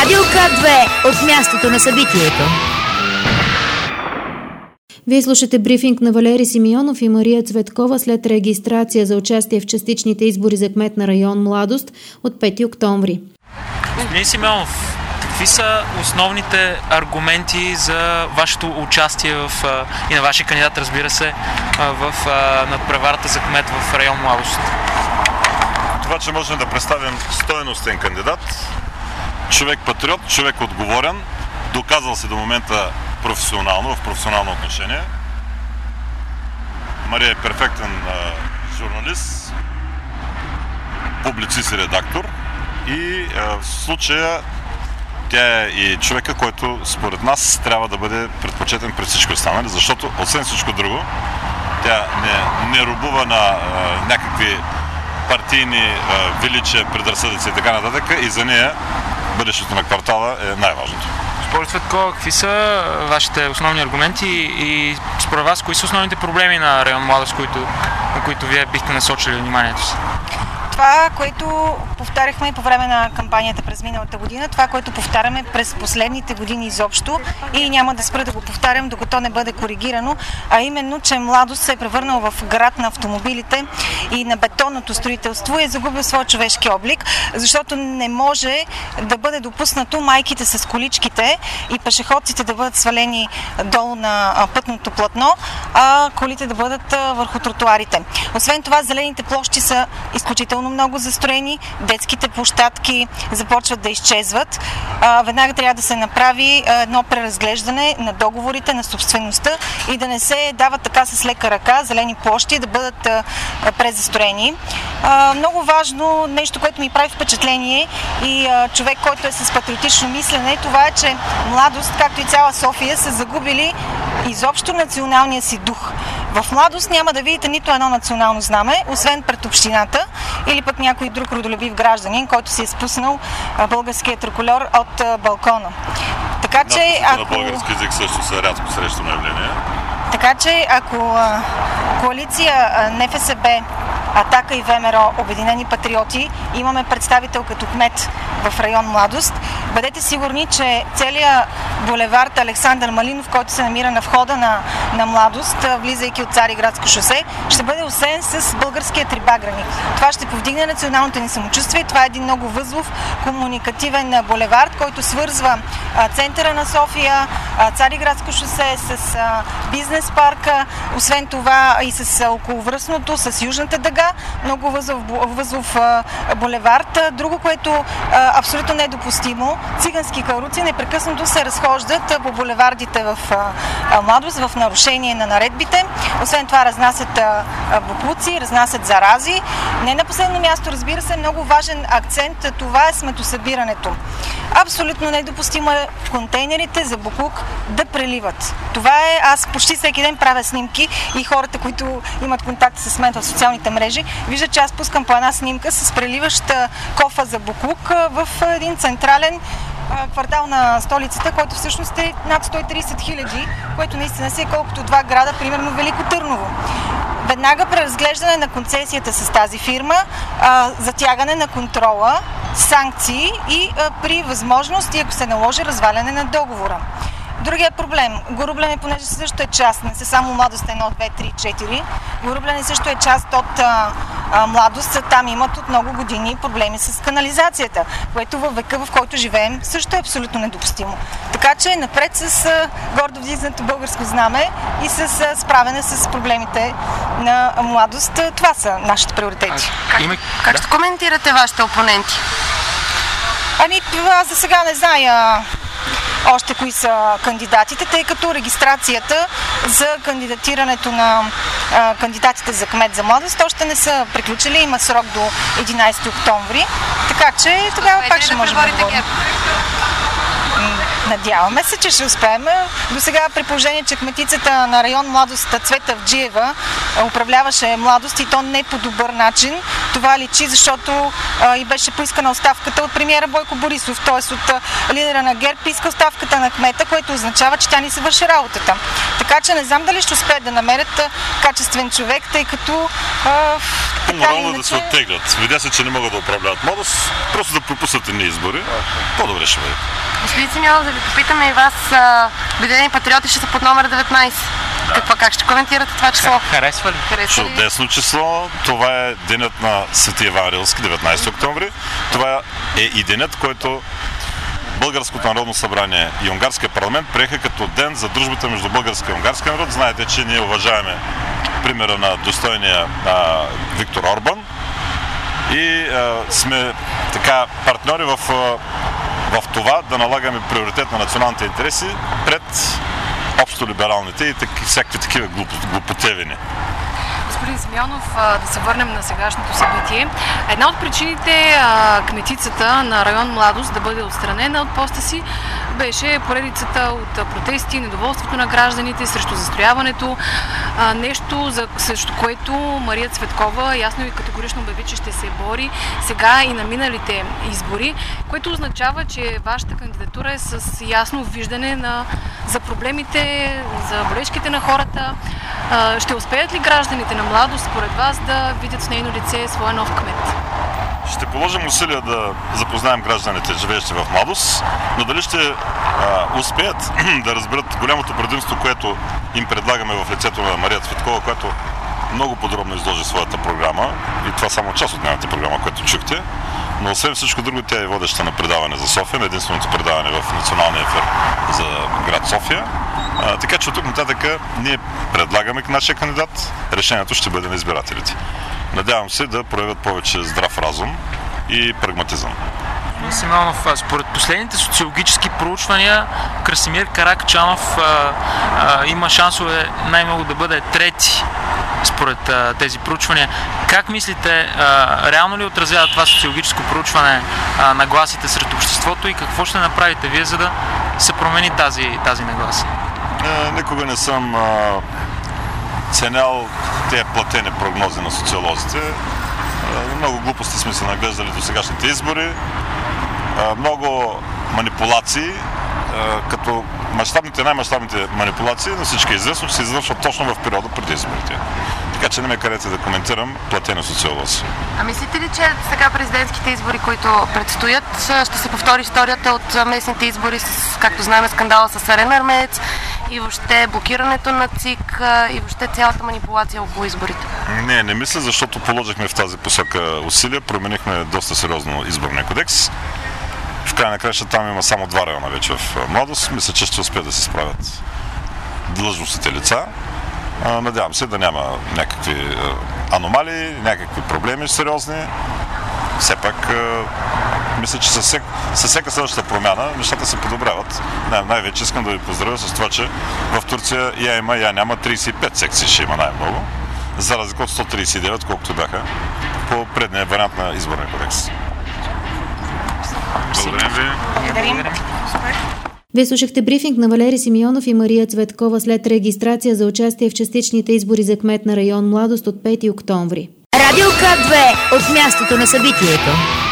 Радио К2 от мястото на събитието. Вие слушате брифинг на Валери Симеонов и Мария Цветкова след регистрация за участие в частичните избори за кмет на район Младост от 5 октомври. Господин Симеонов, какви са основните аргументи за вашето участие и на вашия кандидат, разбира се, в надпреварата за кмет в район Младост? Това, че можем да представим стойностен кандидат, човек патриот, човек отговорен, доказал се до момента професионално, в професионално отношение. Мария е перфектен журналист, публицист и редактор и в случая тя е и човека, който според нас трябва да бъде предпочетен пред всички останали, защото освен всичко друго, тя не робува на някакви партийни величия, предразсъдъци и така нататък, и за нея бъдещето на квартала е най-важното. Според Цветкова, какви са вашите основни аргументи и според вас, кои са основните проблеми на район Младост, на които вие бихте насочили вниманието си? Това, което повтаряхме по време на кампанията през миналата година, това, което повтаряме през последните години изобщо и няма да спра да го повтарям, докато не бъде коригирано, а именно, че Младост се е превърнал в град на автомобилите и на бетонното строителство и е загубил своя човешки облик, защото не може да бъде допуснато майките с количките и пешеходците да бъдат свалени долу на пътното платно, а колите да бъдат върху тротуарите. Освен това, зелените площи са изключително много застроени, детските площадки започват да изчезват. Веднага трябва да се направи едно преразглеждане на договорите, на собствеността и да не се дават така с лека ръка зелени площи да бъдат презастроени. Много важно нещо, което ми прави впечатление и човек, който е с патриотично мислене, това е, че Младост, както и цяла София, са загубили изобщо националния си дух. В Младост няма да видите нито едно национално знаме, освен пред общината или пък някой друг родолюбив гражданин, който си е спуснал българския трикольор от балкона. Така че, на български език също са рядко срещано явление. Така че, ако коалиция НФСБ, Атака и ВМРО, Обединени патриоти, имаме представител като кмет в район Младост, бъдете сигурни, че целият булевард Александър Малинов, който се намира на входа на Младост, влизайки от Цариградско шосе, ще бъде осеян с българския трибаграник. Това ще повдигне националното ни самочувствие. Това е един много възлов, комуникативен булевард, който свързва центъра на София, Цариградско шосе с бизнес парка, освен това и с околовръстното, с Южната дъга. Много възлов булевард. Друго, което абсолютно недопустимо, цигански каруци непрекъснато се разхождат по булевардите в Младост в нарушение на наредбите. Освен това разнасят боклуци, разнасят зарази. Не на последно място, разбира се, много важен акцент, това е сметосъбирането. Абсолютно недопустимо е контейнерите за боклук да преливат. Това е, аз почти всеки ден правя снимки и хората, които имат контакт с мен в социалните мрежи, виждат, че аз пускам по една снимка с преливаща кофа за боклук в един централен квартал на столицата, който всъщност е над 130 хиляди, което наистина си е колкото два града, примерно Велико Търново. Веднага преразглеждане на концесията с тази фирма, затягане на контрола, санкции и при възможност, и ако се наложи, разваляне на договора. Другия проблем. Горубляне, понеже също е част, не са само Младост 1, 2, 3, 4. Горубляне също е част от Младост. Там имат от много години проблеми с канализацията, което във века, в който живеем, също е абсолютно недопустимо. Така че напред с гордо вдигнато българско знаме и с справяне с проблемите на Младост. Това са нашите приоритети. Как ще коментирате вашите опоненти? Ами, аз за сега не зная още кои са кандидатите, тъй като регистрацията за кандидатирането на кандидатите за кмет за Младост още не са приключили, има срок до 11 октомври, така че тогава пак ще можем да говорим. Надяваме се, че ще успеем. До сега, при положение, че кметицата на район Младост Цвета Авджиева управляваше Младост и то не по добър начин. Това личи, защото и беше поискана оставката от премиера Бойко Борисов, т.е. от лидера на ГЕРБ иска оставката на кмета, което означава, че тя ни се върши работата. Така че не знам дали ще успеят да намерят качествен човек, тъй като Морално да се оттеглят. Видя се, че не могат да управляват Младост, просто да пропуснат едни избори. По-добре ще бъде. Господин Симеонов, да ви попитаме и вас, Обединени патриоти ще са под номер 19. Да. Как ще коментирате това число? Харесва ли? Чудесно число. Това е денят на Свети Иван Рилски, 19 октомври. Това е и денят, който Българското народно събрание и Унгарския парламент приеха като ден за дружбата между българския и унгарския народ. Знаете, че ние уважаваме примера на достойния Виктор Орбан и сме така партньори в това да налагаме приоритет на националните интереси пред общо либералните и всякакви такива глупотевини. Господин Симеонов, да се върнем на сегашното събитие. Една от причините кметицата на район Младост да бъде отстранена от поста си беше поредицата от протести, недоволството на гражданите срещу застрояването. Нещо, срещу което Мария Цветкова ясно и категорично обяви, че ще се бори сега и на миналите избори, което означава, че вашата кандидатура е с ясно виждане за проблемите, за болешките на хората. Ще успеят ли гражданите на Младост, според вас, да видят в нейно лице своя нов кмет? Ще положим усилия да запознаем гражданите, живеещи в Младост, но дали ще успеят да разберат голямото предимство, което им предлагаме в лицето на Мария Цветкова, която много подробно изложи своята програма, и това само част от нейната програма, която чухте, но освен всичко друго, тя е водеща на предаване за София, на единственото предаване в националния ефир за град София. Така че от тук нататък ние предлагаме к нашия кандидат, решението ще бъде на избирателите. Надявам се да проявят повече здрав разум и прагматизъм. Симеонов, според последните социологически проучвания, Красимир Каракачанов има шансове най-много да бъде трети според тези проучвания. Как мислите, реално ли отразява това социологическо проучване нагласите сред обществото и какво ще направите вие, за да се промени тази нагласа? Никога не съм ценял тези платени прогнози на социолозите. Много глупости сме се наглеждали до сегашните избори. Много манипулации, като най-мащабните манипулации на всички е известно, че се извършват точно в периода преди изборите. Така че не ме карете да коментирам платени социолози. А мислите ли, че сега президентските избори, които предстоят, ще се повтори историята от местните избори, както знаем, скандала с Арен Армеец и въобще блокирането на ЦИК и въобще цялата манипулация около изборите? Не мисля, защото положихме в тази посока усилия, променихме доста сериозно изборния кодекс. В край на краща там има само 2 района вече в Младост. Мисля, че ще успеят да се справят длъжностните лица. Надявам се да няма някакви аномалии, някакви проблеми сериозни. Все пак мисля, че със всяка следваща промяна нещата се подобряват. Най-вече искам да ви поздравя с това, че в Турция я има, я няма 35 секции ще има най-много, за разлика от 139, колкото бяха по предния вариант на изборния кодекс. Благодарим ви. Благодарим. Вие слушахте брифинг на Валери Симеонов и Мария Цветкова след регистрация за участие в частичните избори за кмет на район Младост от 5 октомври. Радио К2 от мястото на събитието.